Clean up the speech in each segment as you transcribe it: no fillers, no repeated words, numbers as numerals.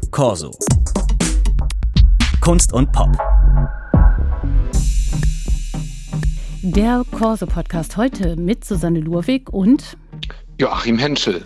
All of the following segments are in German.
Corso. Kunst und Pop. Der Corso-Podcast heute mit Susanne Lurwig und Joachim Henschel.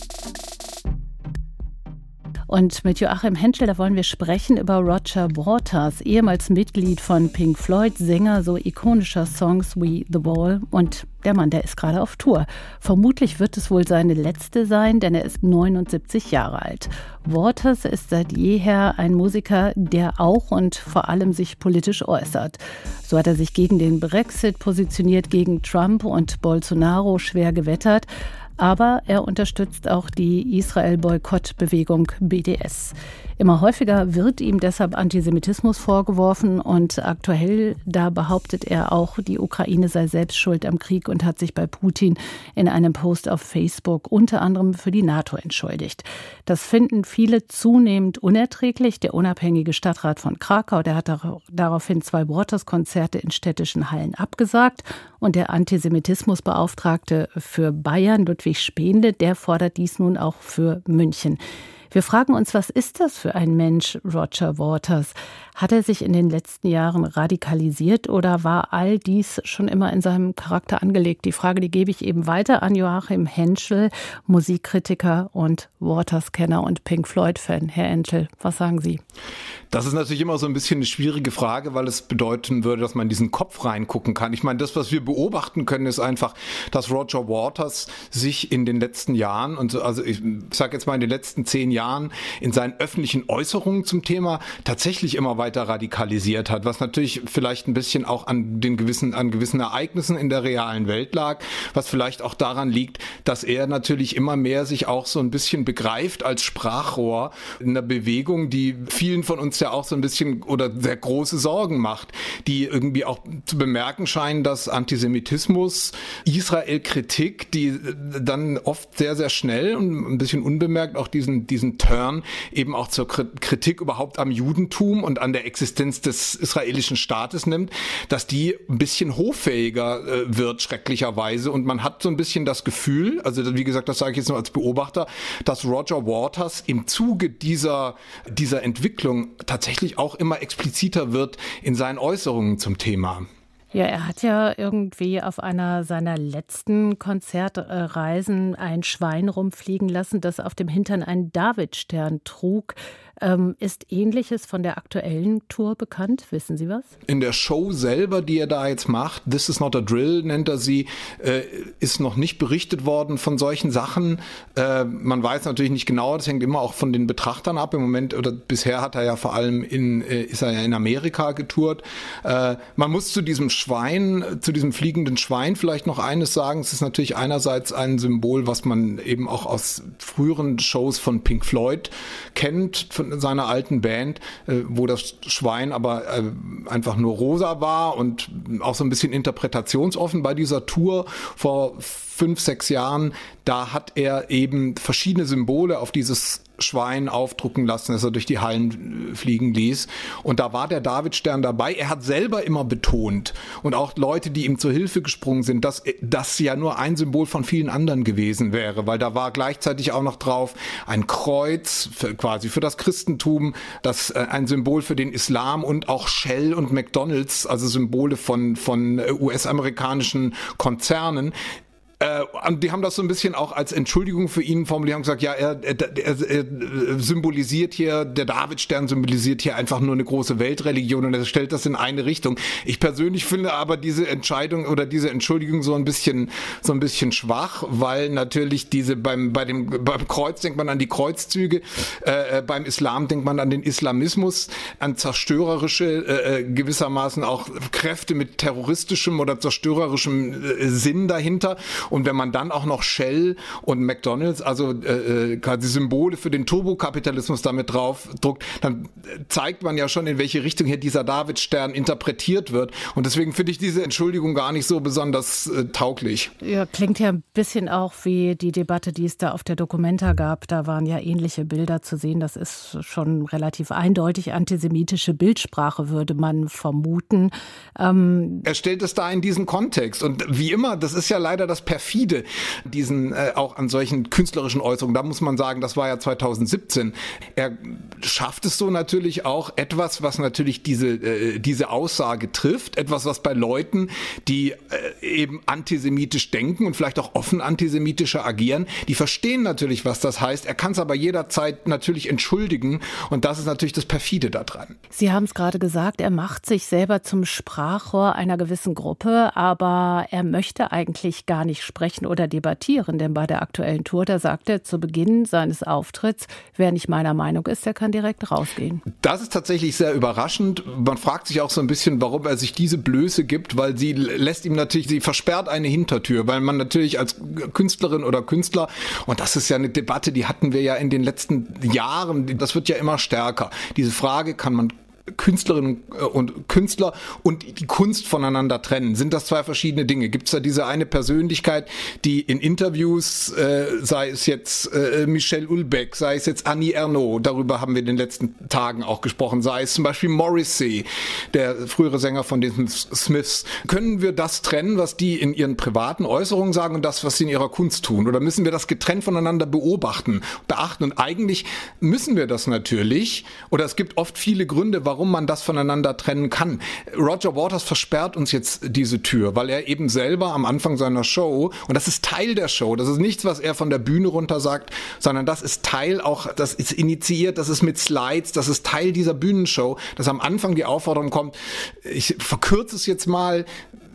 Und mit Joachim Henschel, da wollen wir sprechen über Roger Waters, ehemals Mitglied von Pink Floyd, Sänger so ikonischer Songs wie The Wall. Und der Mann, der ist gerade auf Tour. Vermutlich wird es wohl seine letzte sein, denn er ist 79 Jahre alt. Waters ist seit jeher ein Musiker, der auch und vor allem sich politisch äußert. So hat er sich gegen den Brexit positioniert, gegen Trump und Bolsonaro schwer gewettert. Aber er unterstützt auch die Israel-Boykott-Bewegung BDS. Immer häufiger wird ihm deshalb Antisemitismus vorgeworfen und aktuell, da behauptet er auch, die Ukraine sei selbst schuld am Krieg und hat sich bei Putin in einem Post auf Facebook unter anderem für die NATO entschuldigt. Das finden viele zunehmend unerträglich. Der unabhängige Stadtrat von Krakau, der hat daraufhin 2 Waters-Konzerte in städtischen Hallen abgesagt. Und der Antisemitismusbeauftragte für Bayern, Ludwig Spaenle, der fordert dies nun auch für München. Wir fragen uns, was ist das für ein Mensch, Roger Waters? Hat er sich in den letzten Jahren radikalisiert oder war all dies schon immer in seinem Charakter angelegt? Die Frage, die gebe ich eben weiter an Joachim Henschel, Musikkritiker und Waters-Kenner und Pink Floyd-Fan. Herr Henschel, was sagen Sie? Das ist natürlich immer so ein bisschen eine schwierige Frage, weil es bedeuten würde, dass man in diesen Kopf reingucken kann. Ich meine, das, was wir beobachten können, ist einfach, dass Roger Waters sich in den letzten Jahren, also ich sage jetzt mal in den letzten 10 Jahren, in seinen öffentlichen Äußerungen zum Thema tatsächlich immer weiter radikalisiert hat, was natürlich vielleicht ein bisschen auch an gewissen Ereignissen in der realen Welt lag, was vielleicht auch daran liegt, dass er natürlich immer mehr sich auch so ein bisschen begreift als Sprachrohr in einer Bewegung, die vielen von uns ja auch so ein bisschen oder sehr große Sorgen macht, die irgendwie auch zu bemerken scheinen, dass Antisemitismus, Israel-Kritik, die dann oft sehr, sehr schnell und ein bisschen unbemerkt auch diesen Turn eben auch zur Kritik überhaupt am Judentum und an der Existenz des israelischen Staates nimmt, dass die ein bisschen hoffähiger wird, schrecklicherweise. Und man hat so ein bisschen das Gefühl, also wie gesagt, das sage ich jetzt nur als Beobachter, dass Roger Waters im Zuge dieser Entwicklung tatsächlich auch immer expliziter wird in seinen Äußerungen zum Thema. Ja, er hat ja irgendwie auf einer seiner letzten Konzertreisen ein Schwein rumfliegen lassen, das auf dem Hintern einen Davidstern trug. Ist Ähnliches von der aktuellen Tour bekannt? Wissen Sie was? In der Show selber, die er da jetzt macht, This is not a drill, nennt er sie, ist noch nicht berichtet worden von solchen Sachen. Man weiß natürlich nicht genau, das hängt immer auch von den Betrachtern ab. Im Moment oder bisher hat er ja vor allem ist er ja in Amerika getourt. Man muss zu diesem fliegenden Schwein vielleicht noch eines sagen. Es ist natürlich einerseits ein Symbol, was man eben auch aus früheren Shows von Pink Floyd kennt, von seiner alten Band, wo das Schwein aber einfach nur rosa war und auch so ein bisschen interpretationsoffen bei dieser Tour vor 5, 6 Jahren. Da hat er eben verschiedene Symbole auf dieses Schwein aufdrucken lassen, das er durch die Hallen fliegen ließ. Und da war der Davidstern dabei. Er hat selber immer betont und auch Leute, die ihm zur Hilfe gesprungen sind, dass das ja nur ein Symbol von vielen anderen gewesen wäre, weil da war gleichzeitig auch noch drauf ein Kreuz quasi für das Christentum, das ein Symbol für den Islam und auch Shell und McDonald's, also Symbole von US-amerikanischen Konzernen. Und die haben das so ein bisschen auch als Entschuldigung für ihn formuliert und gesagt, ja, er symbolisiert hier, der Davidstern symbolisiert hier einfach nur eine große Weltreligion und er stellt das in eine Richtung. Ich persönlich finde aber diese Entscheidung oder diese Entschuldigung so ein bisschen schwach, weil natürlich beim Kreuz denkt man an die Kreuzzüge, beim Islam denkt man an den Islamismus, an zerstörerische, gewissermaßen auch Kräfte mit terroristischem oder zerstörerischem Sinn dahinter. Und wenn man dann auch noch Shell und McDonald's, also quasi Symbole für den Turbokapitalismus damit drauf druckt, dann zeigt man ja schon, in welche Richtung hier dieser Davidstern interpretiert wird. Und deswegen finde ich diese Entschuldigung gar nicht so besonders tauglich. Ja, klingt ja ein bisschen auch wie die Debatte, die es da auf der Documenta gab. Da waren ja ähnliche Bilder zu sehen. Das ist schon relativ eindeutig antisemitische Bildsprache, würde man vermuten. Er stellt es da in diesen Kontext. Und wie immer, das ist ja leider das perfide, diesen auch an solchen künstlerischen Äußerungen. Da muss man sagen, das war ja 2017. Er schafft es so natürlich auch etwas, was natürlich diese Aussage trifft, etwas, was bei Leuten, die eben antisemitisch denken und vielleicht auch offen antisemitischer agieren, die verstehen natürlich, was das heißt. Er kann es aber jederzeit natürlich entschuldigen und das ist natürlich das Perfide daran. Sie haben es gerade gesagt, er macht sich selber zum Sprachrohr einer gewissen Gruppe, aber er möchte eigentlich gar nicht sprechen oder debattieren, denn bei der aktuellen Tour, da sagt er zu Beginn seines Auftritts, wer nicht meiner Meinung ist, der kann direkt rausgehen. Das ist tatsächlich sehr überraschend. Man fragt sich auch so ein bisschen, warum er sich diese Blöße gibt, weil sie versperrt eine Hintertür, weil man natürlich als Künstlerin oder Künstler, und das ist ja eine Debatte, die hatten wir ja in den letzten Jahren, das wird ja immer stärker. Diese Frage, kann man Künstlerinnen und Künstler und die Kunst voneinander trennen? Sind das zwei verschiedene Dinge? Gibt es da diese eine Persönlichkeit, die in Interviews, sei es jetzt Michel Houellebecq, sei es jetzt Annie Ernaux, darüber haben wir in den letzten Tagen auch gesprochen, sei es zum Beispiel Morrissey, der frühere Sänger von den Smiths. Können wir das trennen, was die in ihren privaten Äußerungen sagen und das, was sie in ihrer Kunst tun? Oder müssen wir das getrennt voneinander beachten? Und eigentlich müssen wir das natürlich, oder es gibt oft viele Gründe, warum man das voneinander trennen kann. Roger Waters versperrt uns jetzt diese Tür, weil er eben selber am Anfang seiner Show, und das ist Teil der Show, das ist nichts, was er von der Bühne runter sagt, sondern das ist Teil auch, das ist initiiert, das ist mit Slides, das ist Teil dieser Bühnenshow, dass am Anfang die Aufforderung kommt, ich verkürze es jetzt mal,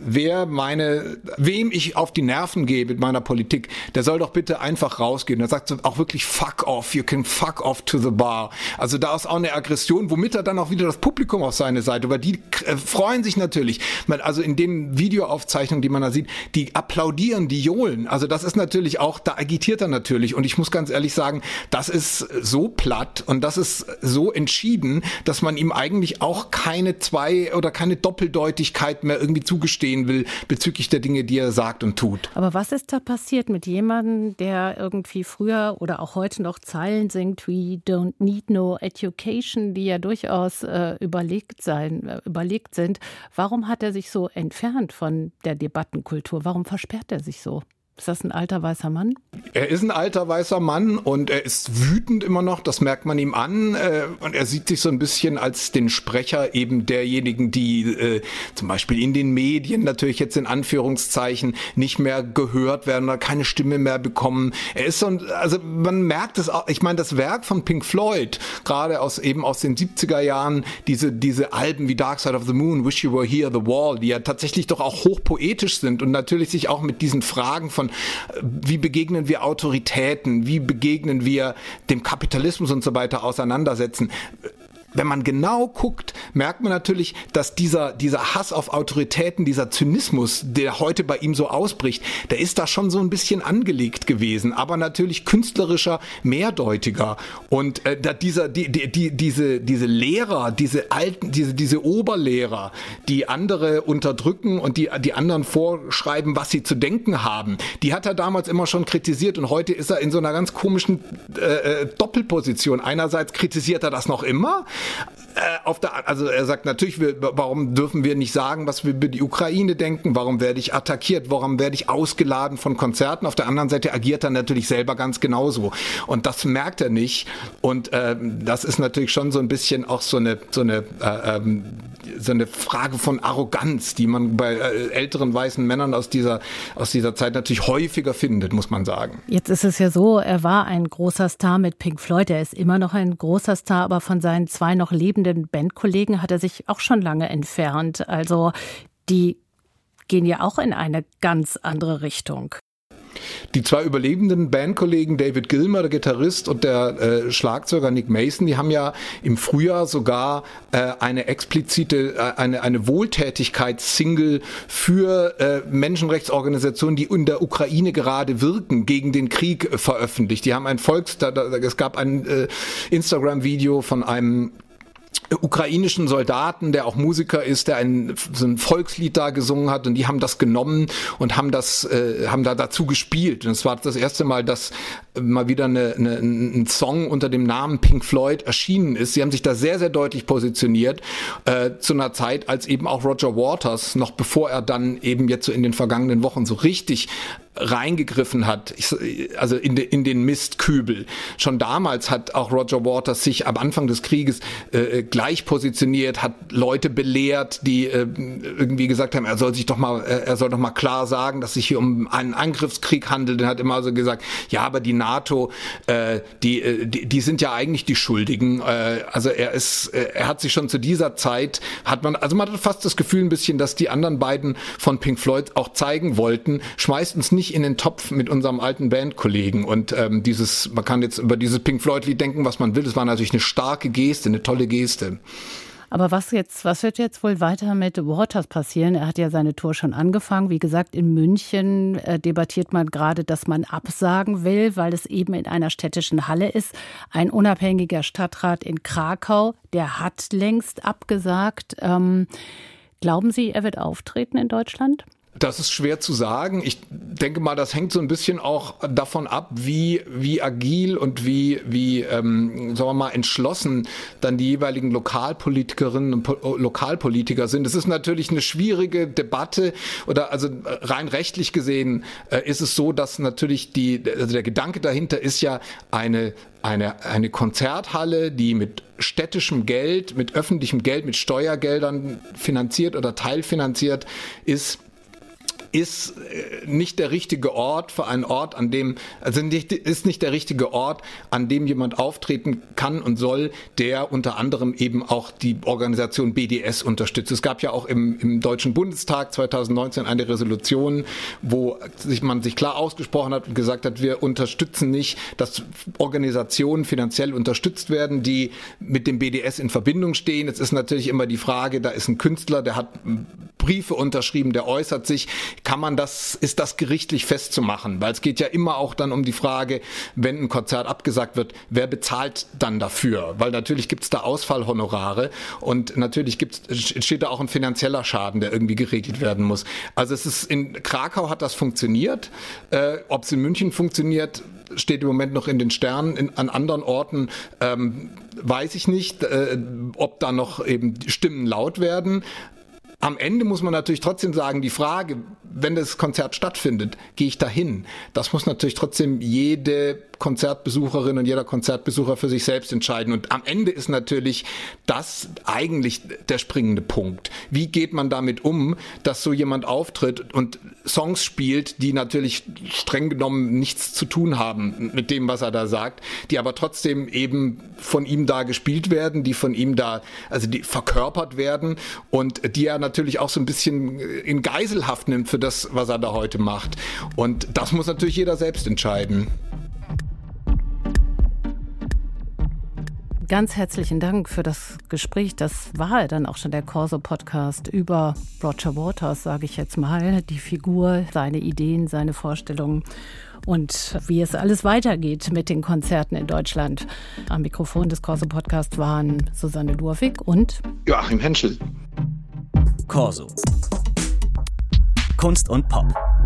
wem ich auf die Nerven gehe mit meiner Politik, der soll doch bitte einfach rausgehen. Er sagt auch wirklich fuck off, you can fuck off to the bar. Also da ist auch eine Aggression, womit er dann auch wieder das Publikum auf seine Seite, weil die freuen sich natürlich. Also in den Videoaufzeichnungen, die man da sieht, die applaudieren, die johlen. Also das ist natürlich auch, da agitiert er natürlich. Und ich muss ganz ehrlich sagen, das ist so platt und das ist so entschieden, dass man ihm eigentlich auch keine Doppeldeutigkeit mehr irgendwie zugestehen will bezüglich der Dinge, die er sagt und tut. Aber was ist da passiert mit jemandem, der irgendwie früher oder auch heute noch Zeilen singt wie Don't Need No Education, die ja durchaus überlegt sind. Warum hat er sich so entfernt von der Debattenkultur? Warum versperrt er sich so? Ist das ein alter weißer Mann? Er ist ein alter weißer Mann und er ist wütend immer noch, das merkt man ihm an. Und er sieht sich so ein bisschen als den Sprecher eben derjenigen, die zum Beispiel in den Medien natürlich jetzt in Anführungszeichen nicht mehr gehört werden oder keine Stimme mehr bekommen. Er ist so, also man merkt es auch, ich meine, das Werk von Pink Floyd, gerade aus den 70er Jahren, diese Alben wie Dark Side of the Moon, Wish You Were Here, The Wall, die ja tatsächlich doch auch hochpoetisch sind und natürlich sich auch mit diesen Fragen von wie begegnen wir Autoritäten, wie begegnen wir dem Kapitalismus und so weiter auseinandersetzen. Wenn man genau guckt, merkt man natürlich, dass dieser Hass auf Autoritäten, dieser Zynismus, der heute bei ihm so ausbricht, der ist da schon so ein bisschen angelegt gewesen, aber natürlich künstlerischer, mehrdeutiger. Und diese Lehrer, diese Oberlehrer, die andere unterdrücken und die anderen vorschreiben, was sie zu denken haben, die hat er damals immer schon kritisiert und heute ist er in so einer ganz komischen Doppelposition. Einerseits kritisiert er das noch immer, also er sagt natürlich, warum dürfen wir nicht sagen, was wir über die Ukraine denken, warum werde ich attackiert, warum werde ich ausgeladen von Konzerten. Auf der anderen Seite agiert er natürlich selber ganz genauso und das merkt er nicht und das ist natürlich schon so ein bisschen auch so eine Frage von Arroganz, die man bei älteren weißen Männern aus dieser Zeit natürlich häufiger findet, muss man sagen. Jetzt ist es ja so, er war ein großer Star mit Pink Floyd, er ist immer noch ein großer Star, aber von seinen zwei noch lebenden Bandkollegen hat er sich auch schon lange entfernt. Also die gehen ja auch in eine ganz andere Richtung. Die zwei überlebenden Bandkollegen David Gilmour, der Gitarrist, und der Schlagzeuger Nick Mason, die haben ja im Frühjahr sogar eine Wohltätigkeitssingle für Menschenrechtsorganisationen, die in der Ukraine gerade wirken, gegen den Krieg veröffentlicht. Die haben es gab ein Instagram-Video von einem ukrainischen Soldaten, der auch Musiker ist, der so ein Volkslied da gesungen hat und die haben das genommen und haben da dazu gespielt. Und es war das erste Mal, dass mal wieder ein Song unter dem Namen Pink Floyd erschienen ist. Sie haben sich da sehr, sehr deutlich positioniert zu einer Zeit, als eben auch Roger Waters, noch bevor er dann eben jetzt so in den vergangenen Wochen so richtig reingegriffen hat, also in den Mistkübel. Schon damals hat auch Roger Waters sich am Anfang des Krieges gleich positioniert, hat Leute belehrt, die irgendwie gesagt haben, er soll doch mal klar sagen, dass sich hier um einen Angriffskrieg handelt. Er hat immer so gesagt, ja, aber die NATO, die sind ja eigentlich die Schuldigen. Also er hat sich schon zu dieser Zeit, man hat fast das Gefühl ein bisschen, dass die anderen beiden von Pink Floyd auch zeigen wollten, schmeißt uns nicht in den Topf mit unserem alten Bandkollegen. Und man kann jetzt über dieses Pink Floyd-Lied denken, was man will. Es war natürlich eine starke Geste, eine tolle Geste. Aber was wird jetzt wohl weiter mit Waters passieren? Er hat ja seine Tour schon angefangen. Wie gesagt, in München debattiert man gerade, dass man absagen will, weil es eben in einer städtischen Halle ist. Ein unabhängiger Stadtrat in Krakau, der hat längst abgesagt. Glauben Sie, er wird auftreten in Deutschland? Das ist schwer zu sagen. Ich denke mal, das hängt so ein bisschen auch davon ab, wie agil und wie sagen wir mal, entschlossen dann die jeweiligen Lokalpolitikerinnen und Lokalpolitiker sind. Es ist natürlich eine schwierige Debatte also rein rechtlich gesehen ist es so, dass natürlich der Gedanke dahinter ist ja eine Konzerthalle, die mit städtischem Geld, mit öffentlichem Geld, mit Steuergeldern finanziert oder teilfinanziert ist nicht der richtige Ort für einen Ort, ist nicht der richtige Ort, an dem jemand auftreten kann und soll, der unter anderem eben auch die Organisation BDS unterstützt. Es gab ja auch im Deutschen Bundestag 2019 eine Resolution, wo man sich klar ausgesprochen hat und gesagt hat, wir unterstützen nicht, dass Organisationen finanziell unterstützt werden, die mit dem BDS in Verbindung stehen. Jetzt ist natürlich immer die Frage, da ist ein Künstler, der hat Briefe unterschrieben, der äußert sich. Ist das gerichtlich festzumachen? Weil es geht ja immer auch dann um die Frage, wenn ein Konzert abgesagt wird, wer bezahlt dann dafür? Weil natürlich gibt es da Ausfallhonorare und natürlich entsteht da auch ein finanzieller Schaden, der irgendwie geregelt werden muss. Also in Krakau hat das funktioniert. Ob es in München funktioniert, steht im Moment noch in den Sternen. An anderen Orten weiß ich nicht, ob da noch eben Stimmen laut werden. Am Ende muss man natürlich trotzdem sagen, die Frage, wenn das Konzert stattfindet, gehe ich da hin? Das muss natürlich trotzdem jede Konzertbesucherin und jeder Konzertbesucher für sich selbst entscheiden. Und am Ende ist natürlich das eigentlich der springende Punkt. Wie geht man damit um, dass so jemand auftritt und Songs spielt, die natürlich streng genommen nichts zu tun haben mit dem, was er da sagt, die aber trotzdem eben von ihm da gespielt werden, die von ihm da, also die verkörpert werden und die er natürlich auch so ein bisschen in Geiselhaft nimmt für das, was er da heute macht. Und das muss natürlich jeder selbst entscheiden. Ganz herzlichen Dank für das Gespräch. Das war dann auch schon der Corso-Podcast über Roger Waters, sage ich jetzt mal. Die Figur, seine Ideen, seine Vorstellungen und wie es alles weitergeht mit den Konzerten in Deutschland. Am Mikrofon des Corso-Podcasts waren Susanne Lurwig und Joachim Henschel. Corso. Kunst und Pop.